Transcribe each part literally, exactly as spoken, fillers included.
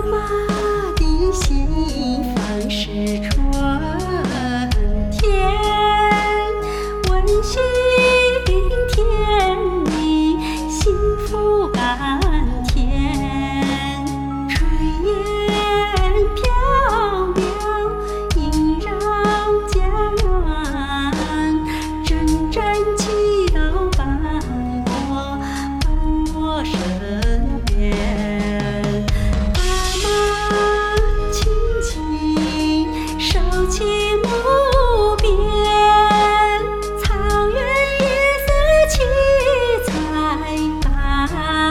妈的心房是春天，温馨甜蜜，幸福甘甜。炊烟飘渺，萦绕家园，阵阵祈祷伴我，伴我身边。爸妈亲亲，手起木边，草原夜色七彩斑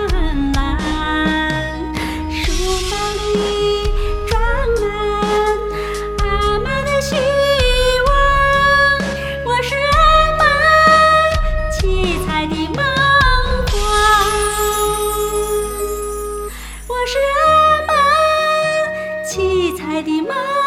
斓，书房里装满阿妈的希望。我是阿妈七彩的梦幻，我是阿妈七彩的梦。